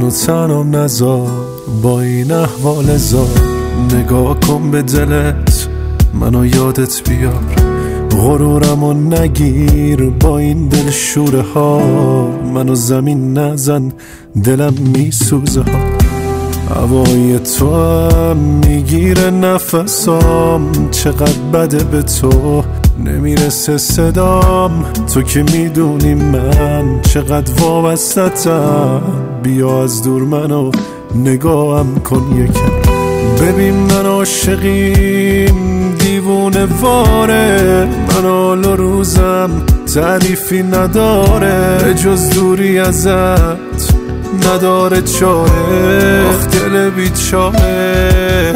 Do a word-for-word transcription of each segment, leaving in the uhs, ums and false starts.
منو تنم نذار با این احوال زار، نگاه کن به دلت منو یادت بیار، غرورمو نگیر با این دل شوره ها، منو زمین نزن دلم میسوزه ها. هوای تو هم میگیره نفسام، چقدر بده به تو نمیرسه صدام، تو که میدونی من چقدر وابستتم، بیا از دور منو نگاهم کن یکم، ببین من عاشقیم دیوونه واره، من حال و روزم تعریفی نداره، جز دوری ازت نداره چاره، آخ دل بیچاره.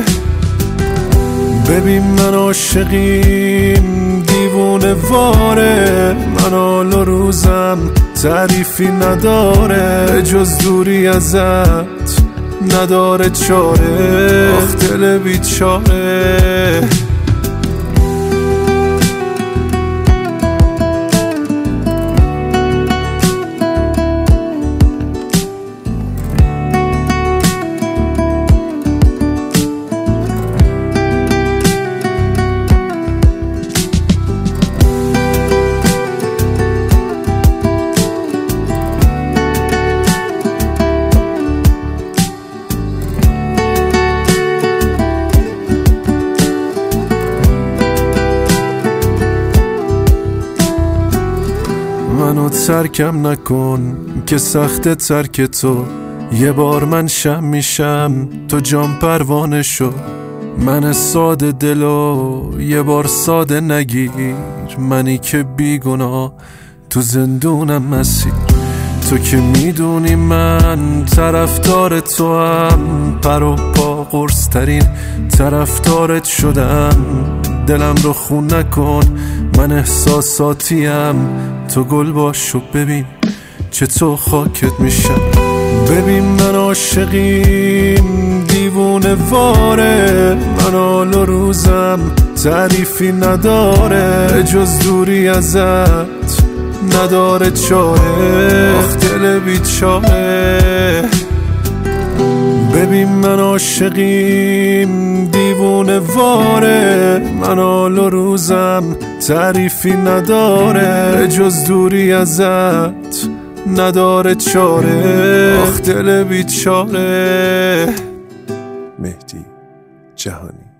ببین من عاشقیم دیوونه واره، من حال و روزم تعریفی نداره، جز دوری ازت نداره چاره، آخ دل بیچاره. منو ترکم نکن که سخت ترک تو، یه بار من شم میشم تو جام پروانه شو، من ساده دلو یه بار ساده نگیر، منی که بیگناه تو زندونم مسیر، تو که میدونی من طرفدار تو هم، پر و پا قرص ترین طرفدارت شدم، دلم رو خون نکن من احساساتیم، تو گل باش و ببین چه تو خاکت میشم، ببین من عاشقیم دیوونه واره، من حال و روزم تعریفی نداره، جز دوری ازت نداره چاره، آخ دل بیچاره. ببین من عاشقیم دیوونه واره، من حال و روزم تعریفی نداره، جز دوری ازت نداره چاره، آخ دل بیچاره. مهدی جهانی.